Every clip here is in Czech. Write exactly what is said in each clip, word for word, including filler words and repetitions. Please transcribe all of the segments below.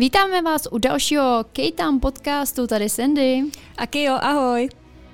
Vítáme vás u dalšího K-Town podcastu, tady Sandy. A Kio, ahoj.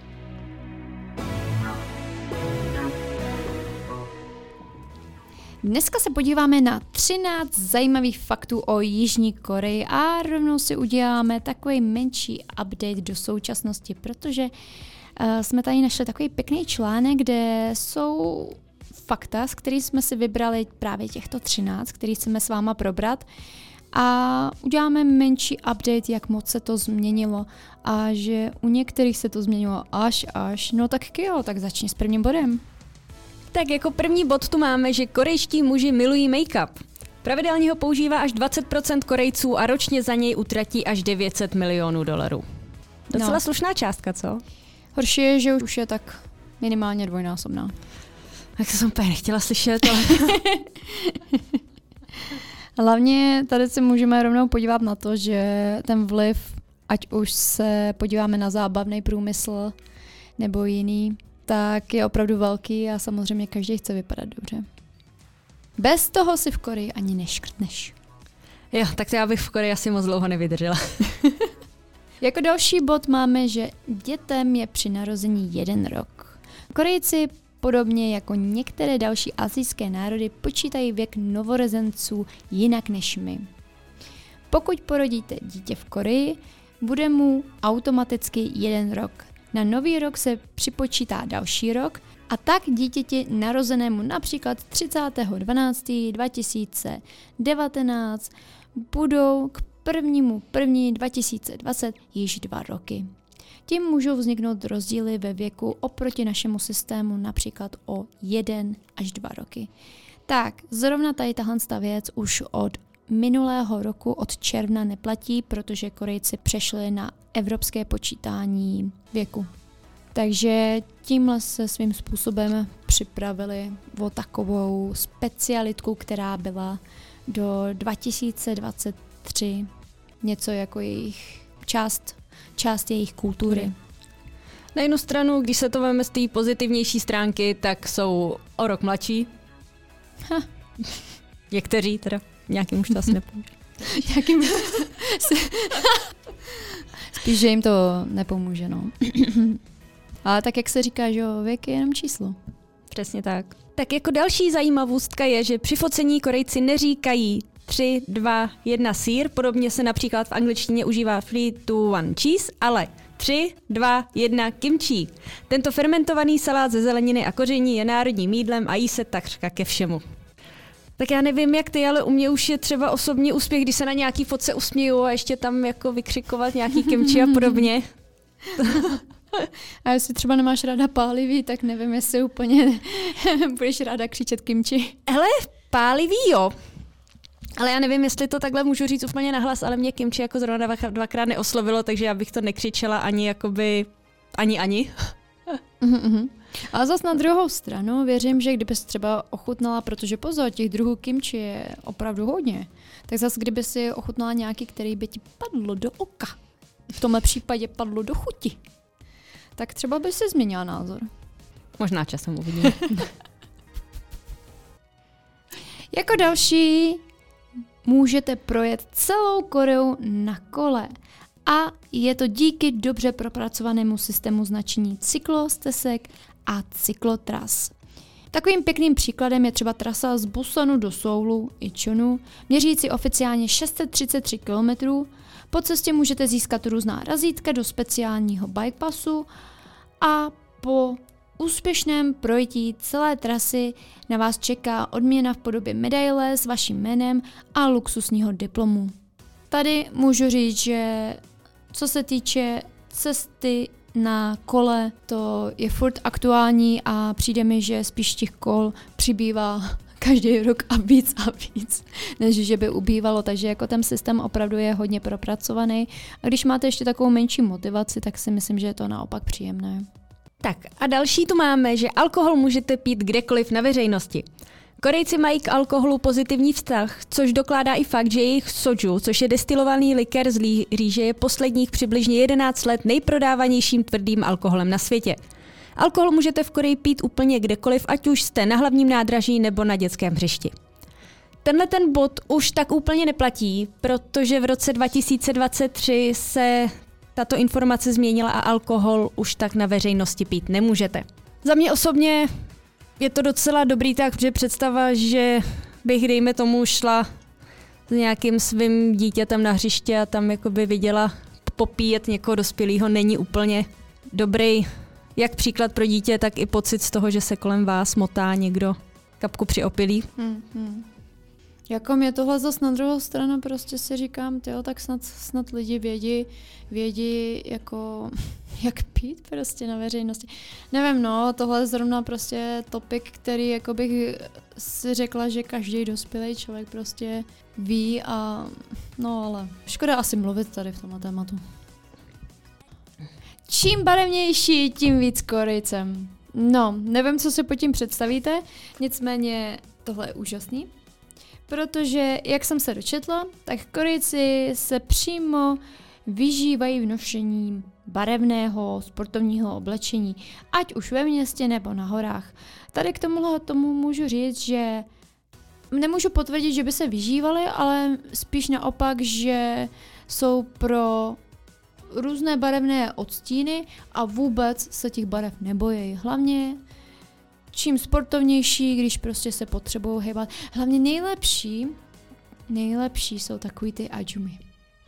Dneska se podíváme na třináct zajímavých faktů o Jižní Koreji a rovnou si uděláme takový menší update do současnosti, protože uh, jsme tady našli takový pěkný článek, kde jsou fakta, z kterých jsme si vybrali právě těchto třináct, který chceme s váma probrat. A uděláme menší update, jak moc se to změnilo a že u některých se to změnilo až až. No tak Kio, tak začni s prvním bodem. Tak jako první bod tu máme, že korejští muži milují make-up. Pravidelně ho používá až dvacet procent Korejců a ročně za něj utratí až devět set milionů dolarů. Docela no. Slušná částka, co? Horší je, že už je tak minimálně dvojnásobná. Tak to jsem úplně nechtěla slyšet, ale... Hlavně tady si můžeme rovnou podívat na to, že ten vliv, ať už se podíváme na zábavný průmysl nebo jiný, tak je opravdu velký a samozřejmě každý chce vypadat dobře. Bez toho si v Koreji ani neškrtneš. Jo, tak to já bych v Koreji asi moc dlouho nevydržela. Jako další bod máme, že dětem je při narození jeden rok. Korejci podobně jako některé další asijské národy počítají věk novorozenců jinak než my. Pokud porodíte dítě v Koreji, bude mu automaticky jeden rok. Na nový rok se připočítá další rok a tak dítěti narozenému například třicátého dvanáctého dva tisíce devatenáct budou k prvnímu prvního dva tisíce dvacet již dva roky. Tím můžou vzniknout rozdíly ve věku oproti našemu systému například o jeden až dva roky. Tak, zrovna tady tahle věc už od minulého roku od června neplatí, protože Korejci přešli na evropské počítání věku. Takže tímhle se svým způsobem připravili o takovou specialitku, která byla do dva tisíce dvacet tři něco jako jejich část část jejich kultury. Na jednu stranu, když se to veme z té pozitivnější stránky, tak jsou o rok mladší. Ha. Někteří teda, nějakým už to asi nepomůže. Nějakým... Spíš, že jim to nepomůže, no. Ale tak, jak se říká, že věk je jenom číslo. Přesně tak. Tak jako další zajímavostka je, že při focení Korejci neříkají tři, dva, jedna sír, podobně se například v angličtině užívá three, two, one cheese, ale tři, dva, jedna kimchi. Tento fermentovaný salát ze zeleniny a koření je národním jídlem a jí se takřka ke všemu. Tak já nevím jak ty, ale u mě už je třeba osobní úspěch, když se na nějaký fotce usměju a ještě tam jako vykřikovat nějaký kimchi a podobně. A jestli třeba nemáš ráda pálivý, tak nevím, jestli úplně budeš ráda křičet kimchi. Hele, pálivý jo. Ale já nevím, jestli to takhle můžu říct úplně nahlas, ale mě kimchi jako zrovna dvakrát neoslovilo, takže já bych to nekřičela ani jakoby, ani ani. Uh-huh. A zas na druhou stranu věřím, že kdybys třeba ochutnala, protože pozor, těch druhů kimchi je opravdu hodně, tak zas kdyby si ochutnala nějaký, který by ti padlo do oka, v tomhle případě padlo do chuti, tak třeba by si změnila názor. Možná časem uvidíme. Jako další můžete projet celou Koreu na kole a je to díky dobře propracovanému systému značení cyklostezek a cyklotras. Takovým pěkným příkladem je třeba trasa z Busanu do Soulu, Incheonu, měřící oficiálně šest set třicet tři kilometrů. Po cestě můžete získat různá razítka do speciálního bike passu a po úspěšném projetí celé trasy na vás čeká odměna v podobě medaile s vaším jménem a luxusního diplomu. Tady můžu říct, že co se týče cesty na kole, to je furt aktuální a přijde mi, že spíš těch kol přibývá každý rok a víc a víc, než že by ubývalo, takže jako ten systém opravdu je hodně propracovaný a když máte ještě takovou menší motivaci, tak si myslím, že je to naopak příjemné. Tak a další tu máme, že alkohol můžete pít kdekoliv na veřejnosti. Korejci mají k alkoholu pozitivní vztah, což dokládá i fakt, že jejich soju, což je destilovaný likér z rýže, je posledních přibližně jedenáct let nejprodávanějším tvrdým alkoholem na světě. Alkohol můžete v Koreji pít úplně kdekoliv, ať už jste na hlavním nádraží nebo na dětském hřišti. tenhle ten bod už tak úplně neplatí, protože v roce dva tisíce dvacet tři se tato informace změnila a alkohol už tak na veřejnosti pít nemůžete. Za mě osobně je to docela dobrý tak, protože představa, že bych, dejme tomu, šla s nějakým svým dítětem na hřiště a tam jakoby viděla popíjet někoho dospělého, není úplně dobrý. Jak příklad pro dítě, tak i pocit z toho, že se kolem vás motá někdo kapku při opilí. Hmm, hmm. Jako mě tohle zase na druhou stranu prostě si říkám, tyjo, tak snad, snad lidi vědí, vědí jako, jak pít prostě na veřejnosti. Nevím, no, tohle je zrovna prostě topik, který jako bych si řekla, že každý dospělý člověk prostě ví a no ale škoda asi mluvit tady v tomhle tématu. Čím barevnější, tím víc Korejcem. No, nevím, co si pod tím představíte, nicméně tohle je úžasný. Protože, jak jsem se dočetla, tak Korejci se přímo vyžívají v nošení barevného sportovního oblečení, ať už ve městě nebo na horách. Tady k tomuhle tomu můžu říct, že nemůžu potvrdit, že by se vyžívali, ale spíš naopak, že jsou pro různé barevné odstíny a vůbec se těch barev nebojí. Hlavně čím sportovnější, když prostě se potřebují hejbat. Hlavně nejlepší, nejlepší jsou takový ty ajumi.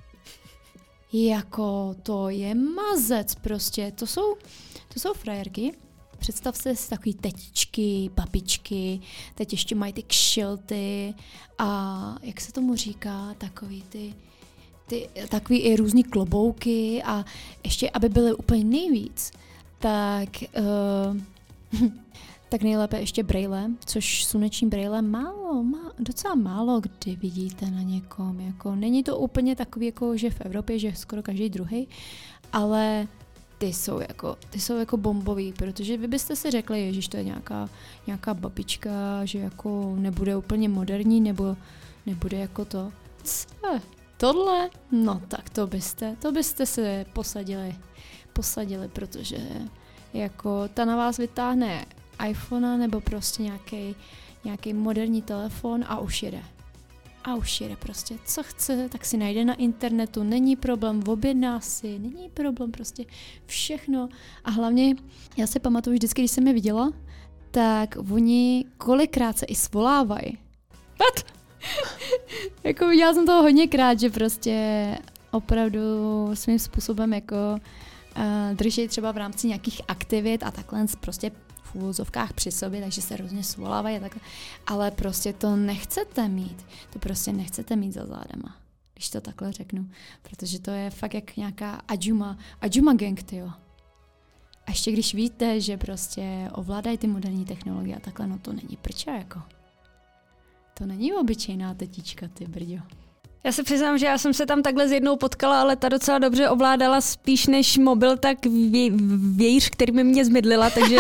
Jako to je mazec prostě, to jsou, to jsou frajerky. Představte si takový tetičky, babičky, teď ještě mají ty kšilty a jak se tomu říká, takový ty, ty takový i různý klobouky a ještě, aby byly úplně nejvíc, tak uh, tak nejlépe ještě brejle, což sluneční brejle málo, má, docela málo kdy vidíte na někom. Jako, není to úplně takový, jako, že v Evropě, že skoro každý druhý, ale ty jsou jako, ty jsou jako bombový, protože vy byste si řekli, ježiš, to je nějaká, nějaká babička, že jako nebude úplně moderní, nebo nebude jako to. Co? Tohle? No tak to byste, to byste se posadili, posadili, protože jako ta na vás vytáhne iPhone nebo prostě nějaký nějaký moderní telefon a už jede. A už jede prostě. Co chce, tak si najde na internetu, není problém, objedná si, není problém, prostě všechno. A hlavně, já si pamatuju vždycky, když jsem je viděla, tak oni kolikrát se i svolávají. What? Jako viděla jsem toho hodněkrát, že prostě opravdu svým způsobem jako uh, drží třeba v rámci nějakých aktivit a takhle prostě v úvozovkách při sobě, takže se různě svolávají a takhle. Ale prostě to nechcete mít. To prostě nechcete mít za zádama, když to takhle řeknu. Protože to je fakt jak nějaká ajuma, ajuma gang, tyjo. A ještě když víte, že prostě ovládají ty moderní technologie a takhle, no to není prča jako. To není obyčejná tetička, ty brďo. Já se přiznám, že já jsem se tam takhle s jednou potkala, ale ta docela dobře ovládala spíš než mobil, tak vě, vějíř, který mi mě zmydlila, takže...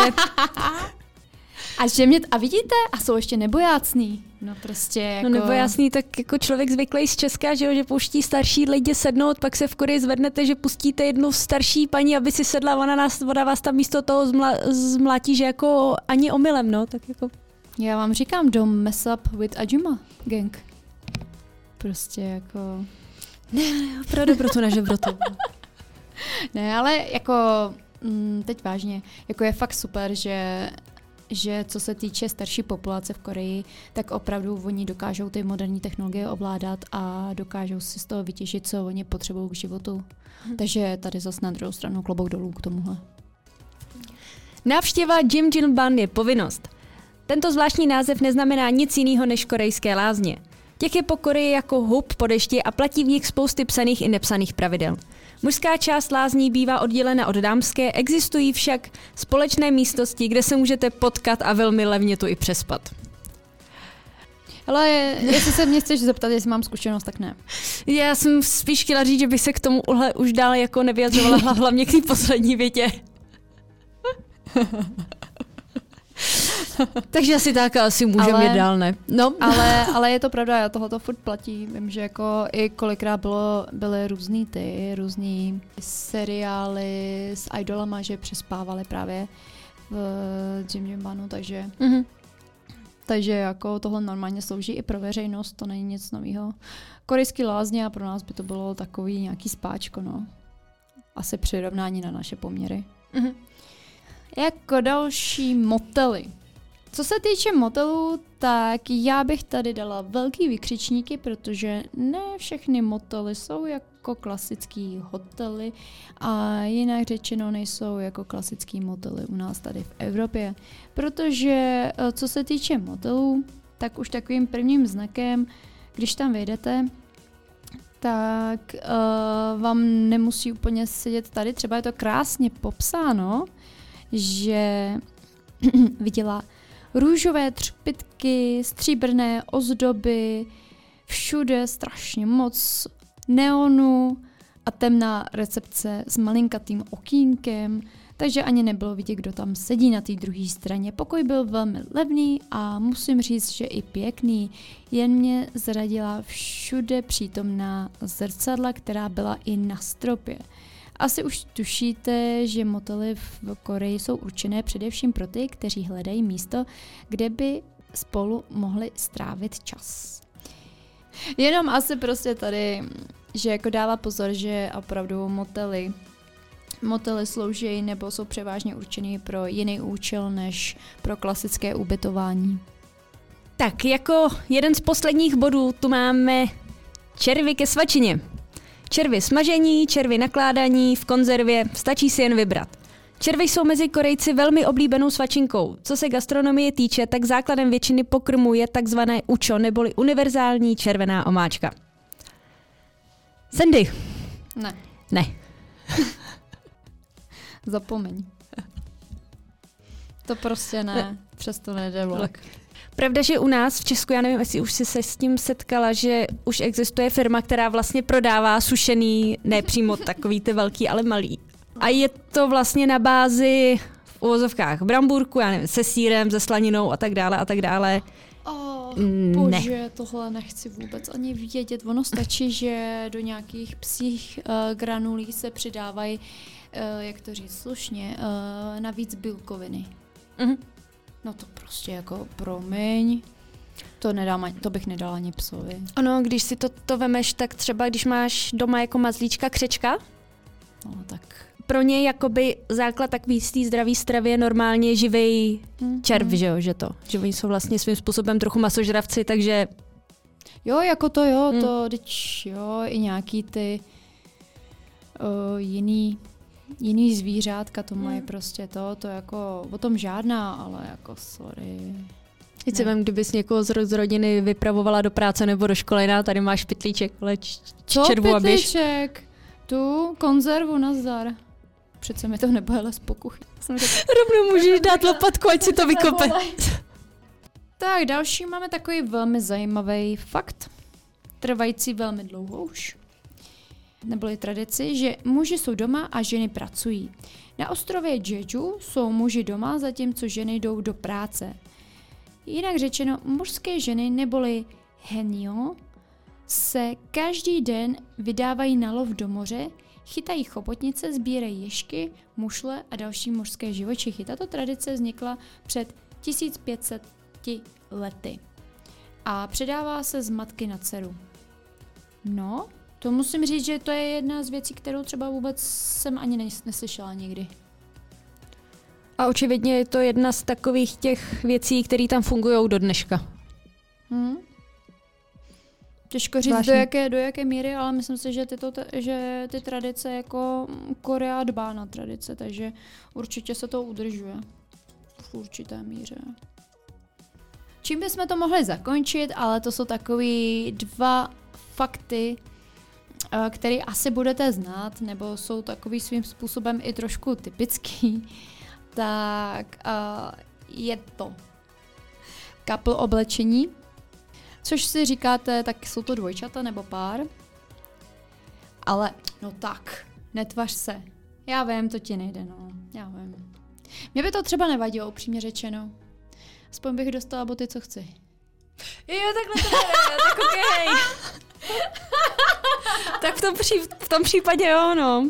a, že mě, a vidíte? A jsou ještě nebojácný. No prostě jako... No nebojácný, tak jako člověk zvyklý z Česka, že jo, že pouští starší lidi sednout, pak se v Koreji zvednete, že pustíte jednu starší paní, aby si sedla, ona, nás, ona vás tam místo toho zmla, zmlátí, že jako ani omylem, no, tak jako... Já vám říkám, don't mess up with ajuma gang. Prostě jako... Ne, ne, opravdu pro tu nežebrotu. Ne, ale jako mm, teď vážně, jako je fakt super, že, že co se týče starší populace v Koreji, tak opravdu oni dokážou ty moderní technologie ovládat a dokážou si z toho vytěžit, co oni potřebují k životu. Hm. Takže tady zase na druhou stranu klobouk dolů k tomuhle. Návštěva Jimjilban je povinnost. Tento zvláštní název neznamená nic jiného než korejské lázně. Těch je po Koreji jako hub po dešti a platí v nich spousty psaných i nepsaných pravidel. Mužská část lázní bývá oddělena od dámské, existují však společné místnosti, kde se můžete potkat a velmi levně tu i přespat. Ale jestli se mě chceš zeptat, jestli mám zkušenost, tak ne. Já jsem spíš chtěla říct, že bych se k tomu už dál jako nevyjadřovala, hlavně k té poslední větě. Takže asi tak, asi můžeme jít dál, ne? No. Ale, ale je to pravda, tohoto furt platí. Vím, že jako i kolikrát bylo, byly různý ty, různý seriály s idolama, že přespávali právě v Jimjilbanu, takže... Mm-hmm. Takže jako tohle normálně slouží i pro veřejnost, to není nic nového. Korejský lázně a pro nás by to bylo takový nějaký spáčko, no. Asi přirovnání na naše poměry. Mhm. Jako další motely. Co se týče motelů, tak já bych tady dala velký vykřičníky, protože ne všechny motely jsou jako klasický hotely a jinak řečeno nejsou jako klasický motely u nás tady v Evropě. Protože co se týče motelů, tak už takovým prvním znakem, když tam vejdete, tak uh, vám nemusí úplně sedět tady. Třeba je to krásně popsáno, že viděla růžové třpytky, stříbrné ozdoby, všude strašně moc neonu a temná recepce s malinkatým okýnkem, takže ani nebylo vidět, kdo tam sedí na té druhé straně. Pokoj byl velmi levný a musím říct, že i pěkný, jen mě zradila všude přítomná zrcadla, která byla i na stropě. Asi už tušíte, že motely v Koreji jsou určené především pro ty, kteří hledají místo, kde by spolu mohli strávit čas. Jenom asi prostě tady, že jako dává pozor, že opravdu motely, motely slouží nebo jsou převážně určený pro jiný účel než pro klasické ubytování. Tak jako jeden z posledních bodů tu máme červy ke svačině. Červy smažení, červy nakládání, v konzervě, stačí si jen vybrat. Červy jsou mezi Korejci velmi oblíbenou svačinkou. Co se gastronomie týče, tak základem většiny pokrmu je takzvané ucho, neboli univerzální červená omáčka. Sandy. Ne. Ne. Zapomeň. To prostě ne, ne. Přesto nejde vlak. Pravda, že u nás v Česku, já nevím, jestli už jsi se s tím setkala, že už existuje firma, která vlastně prodává sušený, ne přímo takový ty velký, ale malý. A je to vlastně na bázi v uvozovkách brambůrku, já nevím, se sýrem, se slaninou a tak dále a tak dále. Oh, bože, ne. Tohle nechci vůbec ani vědět. Ono stačí, že do nějakých psích uh, granulí se přidávají, uh, jak to říct slušně, uh, navíc bílkoviny. Mhm. No to prostě jako promiň, to, nedám, to bych nedala ani psovi. Ono, když si to, to vemeš, tak třeba když máš doma jako mazlíčka křečka, no tak pro něj jakoby základ takový z té zdravý stravy je normálně živej mm, červ, mm. že jo, že to. Že oni jsou vlastně svým způsobem trochu masožravci, takže... Jo, jako to jo, mm. to teď jo, i nějaký ty uh, jiný... Jiný zvířátka to mají hmm. prostě to, to jako o tom žádná, ale jako sorry. Teď si vem, kdybys někoho z rodiny vypravovala do práce nebo do školy, no, tady máš pytlíček, ale č- Co červu a běž. pytlíček? Tu konzervu, nazdar. Přece mi to nebojele z pokuchy. Rovnou můžeš dát lopatku, ať si to vykope. Tak další máme takový velmi zajímavý fakt, trvající velmi dlouho už. Neboli tradici, že muži jsou doma a ženy pracují. Na ostrově Jeju jsou muži doma, zatímco ženy jdou do práce. Jinak řečeno, mužské ženy neboli henyo se každý den vydávají na lov do moře, chytají chobotnice, sbírají ježky, mušle a další mořské živočichy. Tato tradice vznikla před tisíc pět set lety a předává se z matky na dceru. No, to musím říct, že to je jedna z věcí, kterou třeba vůbec jsem ani neslyšela nikdy. A očividně je to jedna z takových těch věcí, které tam fungují do dneška. Hmm. Těžko říct, do jaké, do jaké míry, ale myslím si, že, tyto, že ty tradice jako Korea dbá na tradice, takže určitě se to udržuje v určité míře. Čím bychom to mohli zakončit, ale to jsou takový dva fakty, který asi budete znát, nebo jsou takový svým způsobem i trošku typický, tak uh, je to couple oblečení, což si říkáte, tak jsou to dvojčata nebo pár, ale no tak, netvař se, já vím, to ti nejde, no, já vím. Mně by to třeba nevadilo, upřímně řečeno, aspoň bych dostala boty, co chci. Jo, takhle to bude, tak okej. Tak v tom, pří, v tom případě jo, no.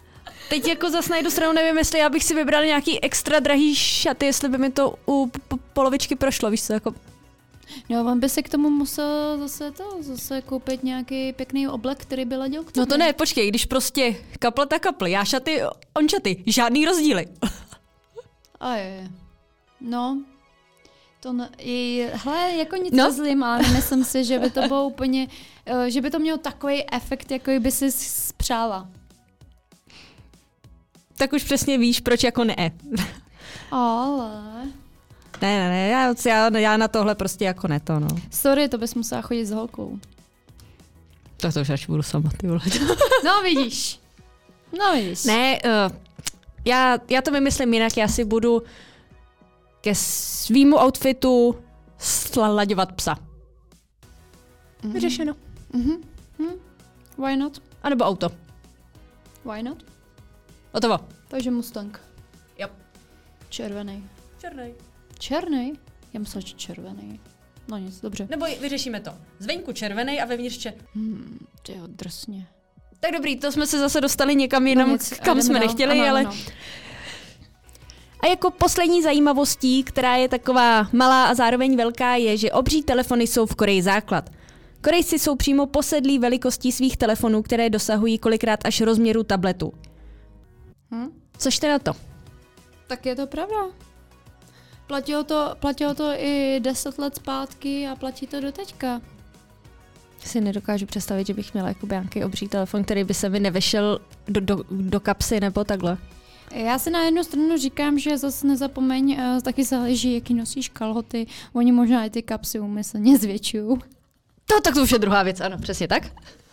Teď jako zas najdu stranu, nevím, jestli já bych si vybral nějaký extra drahý šaty, jestli by mi to u, polovičky prošlo, víš co, jako... No, on by se k tomu musel zase to, zase koupit nějaký pěkný oblek, který by ladil k tomu. No to ne, počkej, když prostě kaple ta kaply, já šaty, on šaty, žádný rozdíly. A je, no, to ne, i, hele, jako nic no? nezlým, ale nemyslím si, že by to bylo úplně, že by to mělo takový efekt, jako by si spřála. Tak už přesně víš, proč jako ne. Ale... Ne, ne, ne, já, já, já na tohle prostě jako ne to, no. Sorry, to bys musela chodit s holkou. Tak to už až budu sama, ty vole. No vidíš. No vidíš. Ne, uh, já, já to vymyslím jinak, já si budu ke svýmu outfitu slaďovat psa. Mm-hmm. Vyřešeno. Mm-hmm. Mm. Why not? A nebo auto. Why not? Hotovo. Takže Mustang. Jo. Červený. Černej. Černý? Já myslím, že červený. No nic, dobře. Nebo vyřešíme to. Zvenku červený a vevnitř čer... Hmm, tyjo, drsně. Tak dobrý, to jsme se zase dostali někam jinam, no nic, kam jsme dál. nechtěli, ano, ale... Ano. A jako poslední zajímavostí, která je taková malá a zároveň velká, je, že obří telefony jsou v Koreji základ. Korejci jsou přímo posedlí velikostí svých telefonů, které dosahují kolikrát až rozměru tabletu. Hm? Což teda to? Tak je to pravda. Platilo to, platilo to i deset let zpátky a platí to do teďka. Si nedokážu představit, že bych měla jako nějaký obří telefon, který by se mi nevešel do, do, do kapsy nebo takhle. Já si na jednu stranu říkám, že zase nezapomeň, taky záleží, jaký nosíš kalhoty. Oni možná i ty kapsy úmyslně zvětšují. To, tak to už je druhá věc, ano, přesně tak.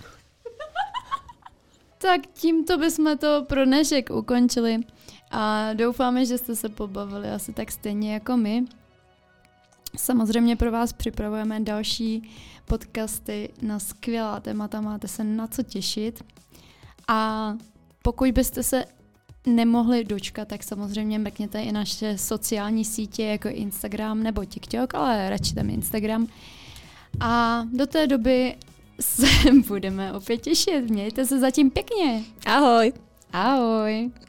Tak tímto bychom to pro dnešek ukončili. A doufáme, že jste se pobavili asi tak stejně jako my. Samozřejmě pro vás připravujeme další podcasty na skvělá témata, máte se na co těšit. A pokud byste se nemohli dočkat, tak samozřejmě mrkněte i naše sociální sítě jako Instagram nebo TikTok, ale radši tam Instagram. A do té doby se budeme opět těšit. Mějte se zatím pěkně. Ahoj. Ahoj.